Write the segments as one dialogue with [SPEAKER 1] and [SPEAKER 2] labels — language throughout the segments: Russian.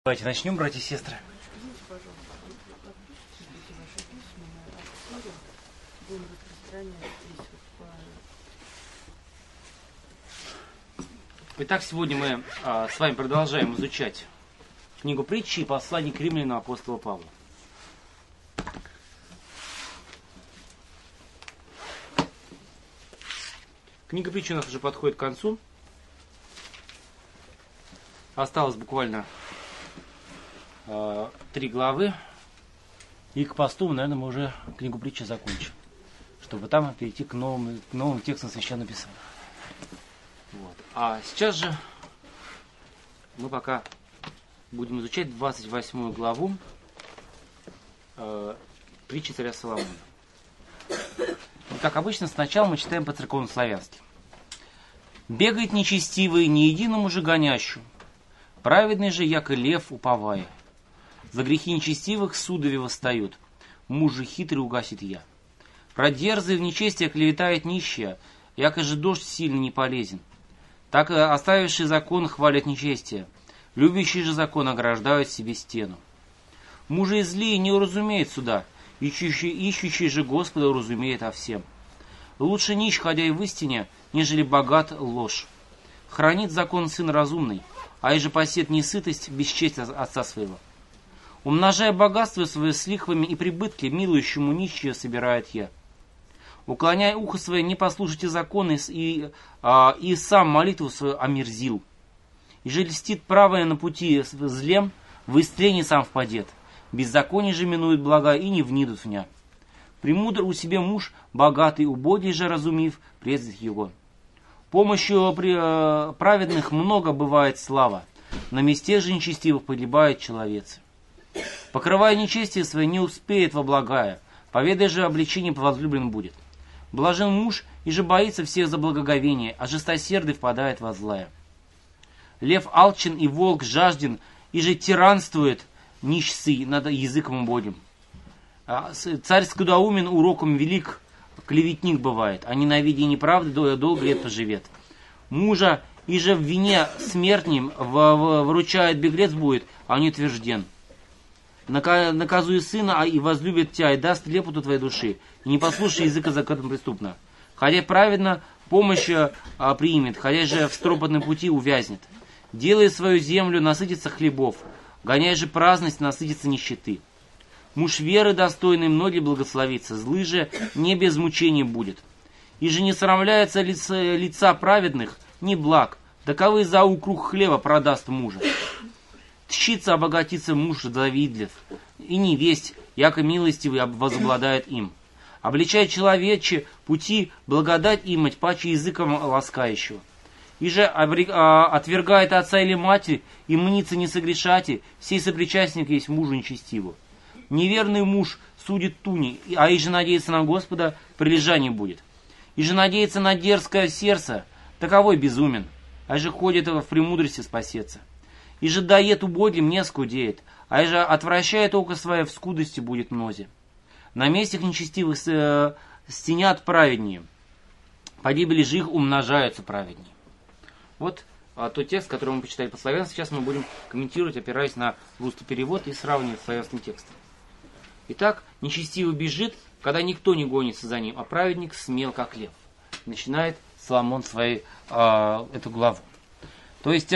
[SPEAKER 1] Давайте начнем, братья и сестры.
[SPEAKER 2] Извините, пожалуйста, отпишите ваши письма на обзоре. Будем распространять здесь по...
[SPEAKER 1] Итак, сегодня мы с вами продолжаем изучать книгу притчи и послание к римлянам апостола Павла. Книга притчи у нас уже подходит к концу. Осталось буквально 3 главы. И к посту, наверное, мы уже книгу притчи закончим, чтобы там перейти к новым текстам Священного Писания. Вот. А сейчас же мы пока будем изучать 28 главу притчи царя Соломона. И, как обычно, сначала мы читаем по-церковнославянски. «Бегает нечестивый, ни единому же гонящу, праведный же, яко лев, уповая. За грехи нечестивых судови восстают, муж же хитрый угасит я. Про дерзый в нечестие клеветает нищая, яко же дождь сильно не полезен. Так оставивший закон хвалят нечестие, любящий же закон ограждают себе стену. Мужи злые не уразумеют суда, ищущий же Господа уразумеет о всем. Лучше нищ, ходя и в истине, нежели богат ложь. Хранит закон сын разумный, а иже посет несытость, бесчесть отца своего. Умножая богатство свое с лихвами и прибытки, милующему нищие собирает я. Уклоняя ухо свое, не послушайте законы, и сам молитву свою омерзил. И же льстит правое на пути злем, в истрение сам впадет. Беззаконие же минует блага, и не внидут в ня. Премудр у себе муж, богатый, убогий же разумив, презрит его. Помощью праведных много бывает слава, на месте же нечестивых погибает человец. Покрывая нечестие свое, не успеет во благая, поведай же обличение возлюблен будет. Блажен муж, и же боится всех за благоговение, а жестосердый впадает во злая. Лев алчен и волк жажден, и же тиранствует нищцы над языком убогим. Царь скудоумен уроком велик, клеветник бывает, а ненавидя неправды долго лет поживет. Мужа, и же в вине смертним выручает беглец будет, а не утвержден. Наказуй сына, и возлюбит тебя, и даст лепоту твоей души, и не послушай языка законом преступно. Ходя праведно, помощь примет, ходя же в стропотном пути увязнет. Делай свою землю, насытится хлебов, гоняй же праздность, насытится нищеты. Муж веры достойный, многие благословится, злый же не без мучения будет. И же не срамляется лица праведных, ни благ, таковы за укруг хлеба продаст мужа. Тщится обогатиться муж завидлив, и невесть, яко милостивый возобладает им. Обличает человече пути, благодать имать, паче языком ласкающего. И же отвергает отца или мать, и мнится не согрешати, сей сопричастник есть мужу нечестиву. Неверный муж судит туни, а и же надеется на Господа, прилежание будет. И же надеется на дерзкое сердце, таковой безумен, а же ходит в премудрости спасется. И же дает убогим, не скудеет, а же отвращает око свое, в скудости будет мнозе. На местах нечестивых стенят праведнее, погибели же их умножаются праведнее. Вот тот текст, который мы почитали по-славянски, сейчас мы будем комментировать, опираясь на русский перевод и сравнивать с славянским текстом. Итак, нечестивый бежит, когда никто не гонится за ним, а праведник смел, как лев. Начинает Соломон эту главу. То есть,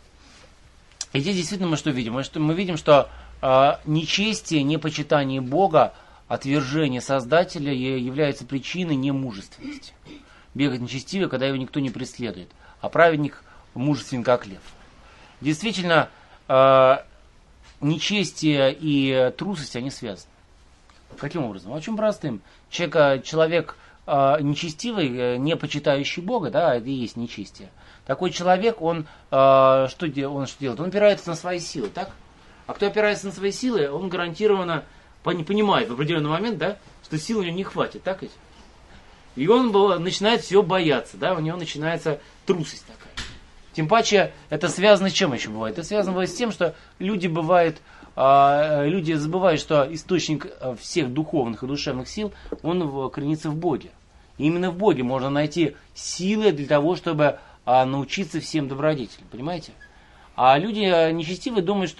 [SPEAKER 1] и здесь действительно мы что видим? Мы видим, что нечестие, непочитание Бога, отвержение Создателя является причиной немужественности. Бегает нечестивый, когда его никто не преследует, а праведник мужествен, как лев. Действительно, нечестие и трусость, они связаны. Каким образом? Очень простым. Человек нечестивый, не почитающий Бога, да, это и есть нечестие. Такой человек, он что делает? Он опирается на свои силы, так? А кто опирается на свои силы, он гарантированно понимает в определенный момент, да, что сил у него не хватит, так ведь? И он начинает всего бояться, да, у него начинается трусость такая. Тем паче, это связано с чем еще бывает? Это связано бывает с тем, что люди забывают, что источник всех духовных и душевных сил, он коренится в Боге. И именно в Боге можно найти силы для того, чтобы научиться всем добродетелям, понимаете? А люди нечестивые думают, что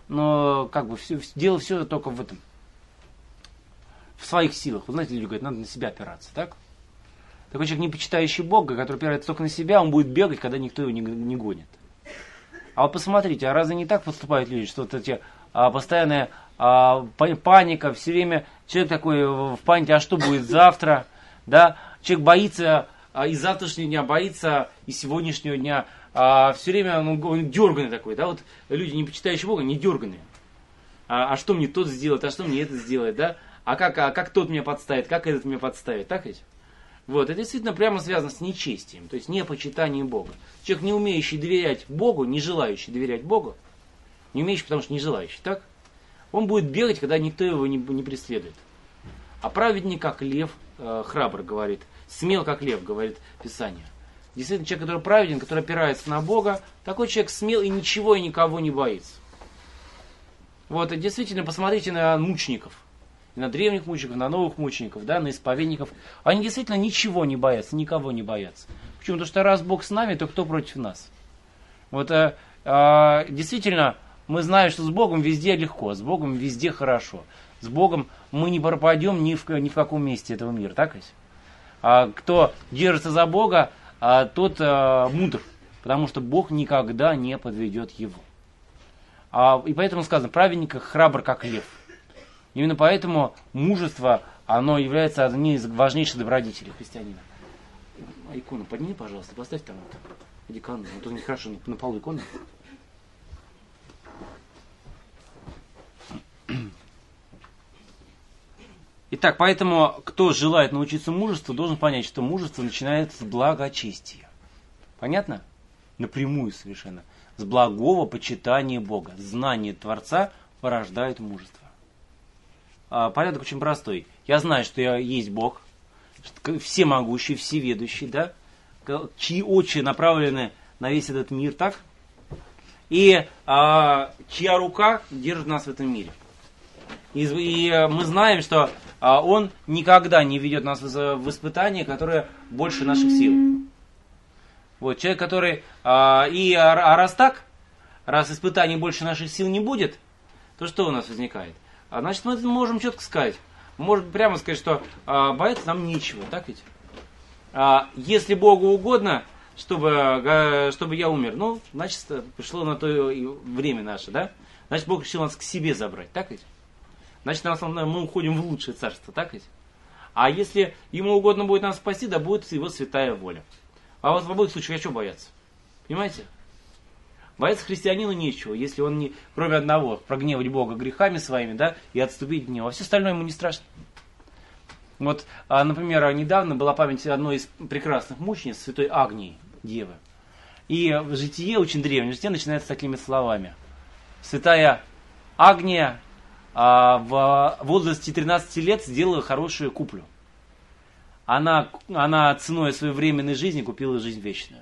[SPEAKER 1] но как бы делал все только в этом. В своих силах. Вы знаете, люди говорят, надо на себя опираться, так? Такой человек, не почитающий Бога, который опирается только на себя, он будет бегать, когда никто его не гонит. А вот посмотрите, а разве не так поступают люди, что вот эти постоянная паника, все время человек такой в панике, а что будет завтра, да? Человек боится и завтрашнего дня, боится и сегодняшнего дня, все время он дерганный такой, да? Вот люди, не почитающие Бога, не дерганные. А что мне тот сделает, а что мне это сделает, да? А как тот меня подставит, как этот меня подставит, так ведь? Вот, это действительно прямо связано с нечестием, то есть непочитанием Бога. Человек, не умеющий доверять Богу, не желающий доверять Богу, не умеющий, потому что не желающий, так? Он будет бегать, когда никто его не преследует. А праведник, как лев, храбр, говорит, смел, как лев, говорит Писание. Действительно, человек, который праведен, который опирается на Бога, такой человек смел и ничего и никого не боится. Вот, и действительно, посмотрите на мучеников. И на древних мучеников, на новых мучеников, да, на исповедников. Они действительно ничего не боятся, никого не боятся. Почему? Потому что раз Бог с нами, то кто против нас? Вот действительно, мы знаем, что с Богом везде легко, с Богом везде хорошо. С Богом мы не пропадем ни в каком месте этого мира, так ведь? Кто держится за Бога, тот мудр, потому что Бог никогда не подведет его. И поэтому сказано, праведник храбр, как лев. Именно поэтому мужество, оно является одним из важнейших добродетелей христианина. Икону подними, пожалуйста, поставь там вот. Иди к Анну, тут нехорошо, на полу икона. Итак, поэтому, кто желает научиться мужеству, должен понять, что мужество начинается с благочестия. Понятно? Напрямую совершенно. С благого почитания Бога. Знание Творца порождает мужество. Порядок очень простой. Я знаю, что я есть Бог, всемогущий, всеведущий, да, чьи очи направлены на весь этот мир, так? И чья рука держит нас в этом мире. И мы знаем, что Он никогда не ведет нас в испытания, которые больше наших сил. Вот, человек, который... раз так, раз испытаний больше наших сил не будет, то что у нас возникает? Значит, мы можем четко сказать, можем прямо сказать, что бояться нам нечего, так ведь? Если Богу угодно, чтобы я умер, ну, значит, пришло на то время наше, да? Значит, Бог решил нас к себе забрать, так ведь? Значит, мы уходим в лучшее царство, так ведь? А если Ему угодно будет нас спасти, да будет Его святая воля. А вот в обоих случаях, а что бояться? Понимаете? Бояться христианину нечего, если он не, кроме одного, прогневать Бога грехами своими, да, и отступить от Него. А все остальное ему не страшно. Вот, например, недавно была память одной из прекрасных мучениц, святой Агнии, Девы. И в житие, очень древнее житие, начинается с такими словами. Святая Агния в возрасте 13 лет сделала хорошую куплю. Она ценой своей временной жизни купила жизнь вечную.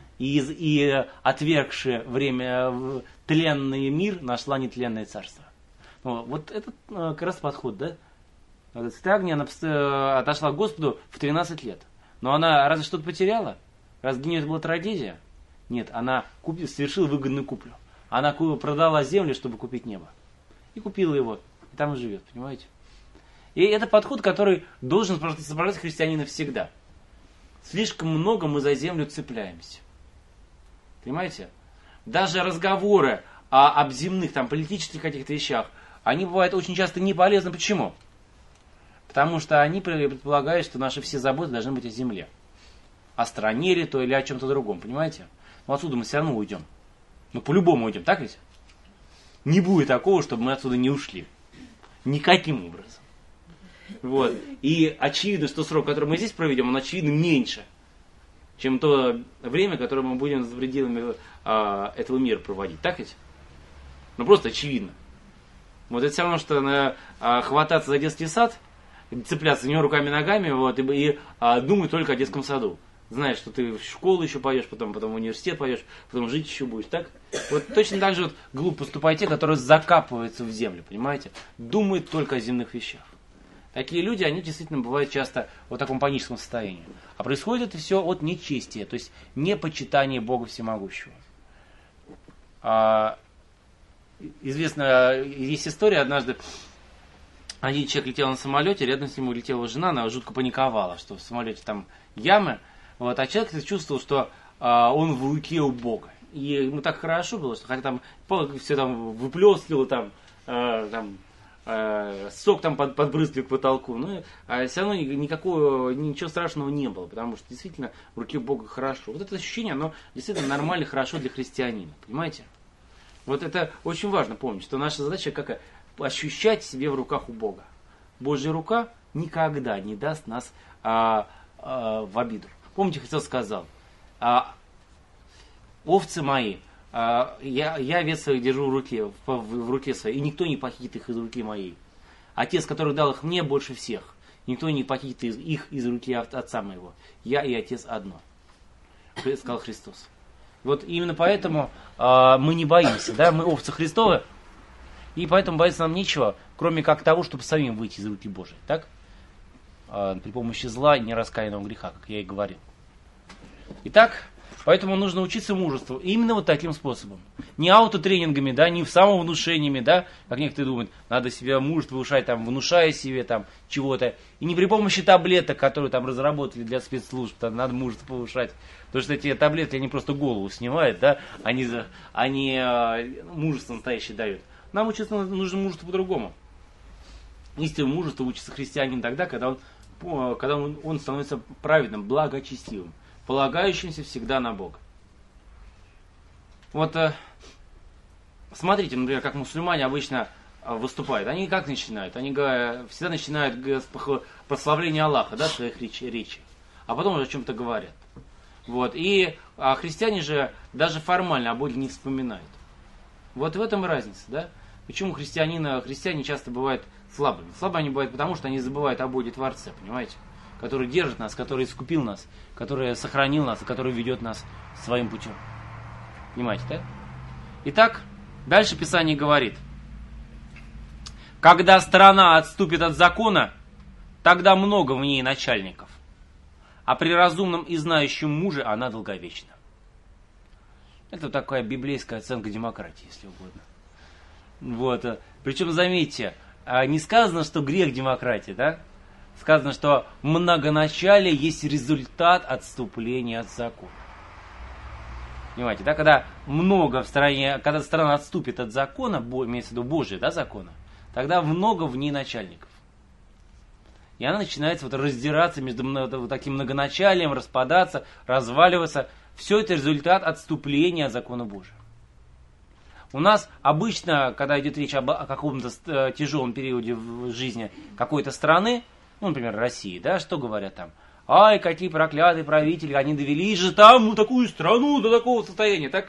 [SPEAKER 1] И отвергши время тленный мир, нашла нетленное царство. Вот это как раз подход, да? Святая Агния, она отошла к Господу в 13 лет. Но она разве что-то потеряла? Разве для нее это была трагедия? Нет, она совершила выгодную куплю. Она продала землю, чтобы купить небо. И купила его. И там и живет, понимаете? И это подход, который должен сопровождать христианина всегда. Слишком много мы за землю цепляемся. Понимаете? Даже разговоры об земных, там, политических каких-то вещах, они бывают очень часто не полезны. Почему? Потому что они предполагают, что наши все заботы должны быть о земле. О стране или то, или о чем-то другом. Понимаете? Но отсюда мы все равно уйдем. Мы по-любому уйдем, так ведь? Не будет такого, чтобы мы отсюда не ушли. Никаким образом. Вот. И очевидно, что срок, который мы здесь проведем, он очевидно меньше, чем то время, которое мы будем за пределами этого мира проводить. Так ведь? Ну просто очевидно. Вот это все равно, что хвататься за детский сад, цепляться за него руками и ногами, вот, и думать только о детском саду. Знаешь, что ты в школу еще пойдешь, потом в университет пойдешь, потом жить еще будешь, так? Вот точно так же вот глупо поступают те, которые закапываются в землю, понимаете? Думают только о земных вещах. Такие люди, они действительно бывают часто в таком паническом состоянии. А происходит это все от нечестия, то есть непочитания Бога Всемогущего. известно, есть история, однажды один человек летел на самолете, рядом с ним летела жена, она жутко паниковала, что в самолете там ямы, вот, а человек чувствовал, что он в руке у Бога. И ему так хорошо было, что хотя там все там выплескивало, сок там подбрызгивали к потолку, но все равно ничего страшного не было, потому что действительно в руке Бога хорошо. Вот это ощущение, оно действительно нормально, хорошо для христианина, понимаете? Вот это очень важно помнить, что наша задача как ощущать себе в руках у Бога. Божья рука никогда не даст нас в обиду. Помните, Христос сказал, овцы мои, я овец своих держу в руке своей, и никто не похитит их из руки моей. Отец, который дал их мне больше всех, никто не похитит их из руки отца моего. Я и Отец одно, сказал Христос. Вот именно поэтому мы не боимся, да, мы овцы Христовы, и поэтому бояться нам нечего, кроме как того, чтобы самим выйти из руки Божией, так? При помощи зла и нераскаянного греха, как я и говорил. Итак, поэтому нужно учиться мужеству именно вот таким способом. Не аутотренингами, да, не самовнушениями, да, как некоторые думают, надо себе мужество повышать, там, внушая себе там чего-то. И не при помощи таблеток, которые там разработали для спецслужб, там, надо мужество повышать. Потому что эти таблетки, они просто голову снимают, да, они мужество настоящее дают. Нам учиться нужно мужество по-другому. Истинное мужество учится христианин тогда, когда он становится праведным, благочестивым, полагающимся всегда на Бога. Вот смотрите, например, как мусульмане обычно выступают. Они как начинают? Они всегда начинают с прославления Аллаха, да, своих речи, а потом уже о чем-то говорят. Вот. И христиане же даже формально о Боге не вспоминают. Вот в этом и разница, да? Почему христиане часто бывают слабыми? Слабыми они бывают потому, что они забывают о Боге Творце, понимаете? Который держит нас, который искупил нас, который сохранил нас, и который ведет нас своим путем. Понимаете, да? Итак, дальше Писание говорит. Когда страна отступит от закона, тогда много в ней начальников. А при разумном и знающем муже она долговечна. Это такая библейская оценка демократии, если угодно. Вот. Причем, заметьте, не сказано, что грех демократии, да? Сказано, что многоначалие есть результат отступления от закона. Понимаете, да? Когда много в стране, когда страна отступит от закона, имеется в виду Божия, да, закона, тогда много в ней начальников. И она начинает раздираться между вот таким многоначалием, распадаться, разваливаться. Все это результат отступления от закона Божия. У нас обычно, когда идет речь о каком-то тяжелом периоде в жизни какой-то страны, ну, например, России, да, что говорят там? Ай, какие проклятые правители, они довели же там такую страну до такого состояния, так?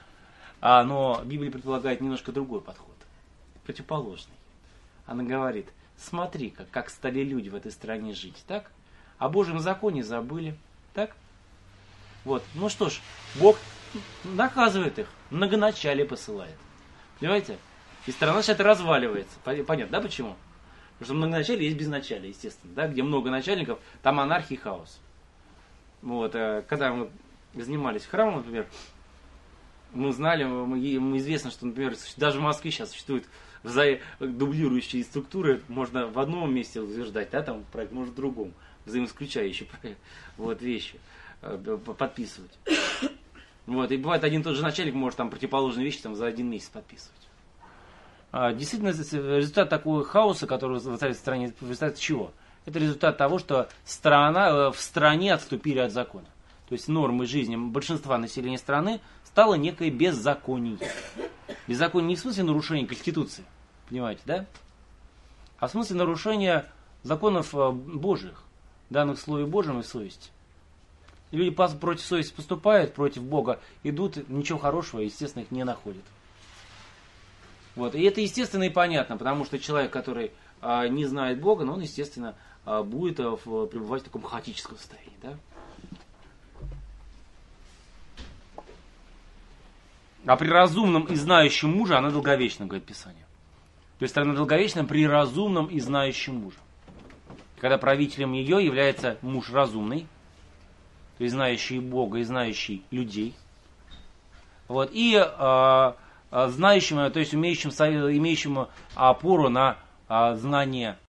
[SPEAKER 1] Но Библия предполагает немножко другой подход, противоположный. Она говорит, смотри, как стали люди в этой стране жить, так? О Божьем законе забыли, так? Вот, ну что ж, Бог наказывает их, многоначалие посылает. Понимаете? И страна начинает разваливается. Понятно, да, почему? Потому что многоначалие есть безначалие, естественно. Да? Где много начальников, там анархия и хаос. Вот, когда мы занимались храмом, например, мы знали, мы известно, что, например, даже в Москве сейчас существуют дублирующие структуры. Можно в одном месте утверждать, да, там проект, может в другом. Взаимоисключающие вот, вещи подписывать. Вот, и бывает один и тот же начальник может там противоположные вещи там, за один месяц подписывать. Действительно, результат такого хаоса, который в стране, результат чего? Это результат того, что в стране отступили от закона. То есть нормой жизни большинства населения страны стало некое беззаконие. Беззаконие не в смысле нарушения Конституции, понимаете, да? А в смысле нарушения законов Божьих, данных в Слове Божьем и совести. И люди против совести поступают, против Бога идут, ничего хорошего, естественно, их не находят. Вот. И это естественно и понятно, потому что человек, который не знает Бога, он, естественно, будет пребывать в таком хаотическом состоянии. Да? А при разумном и знающем муже она долговечна, говорит Писание. То есть она долговечна при разумном и знающем муже. Когда правителем ее является муж разумный, то есть знающий Бога и знающий людей. Вот. И знающим, то есть имеющим опору на знание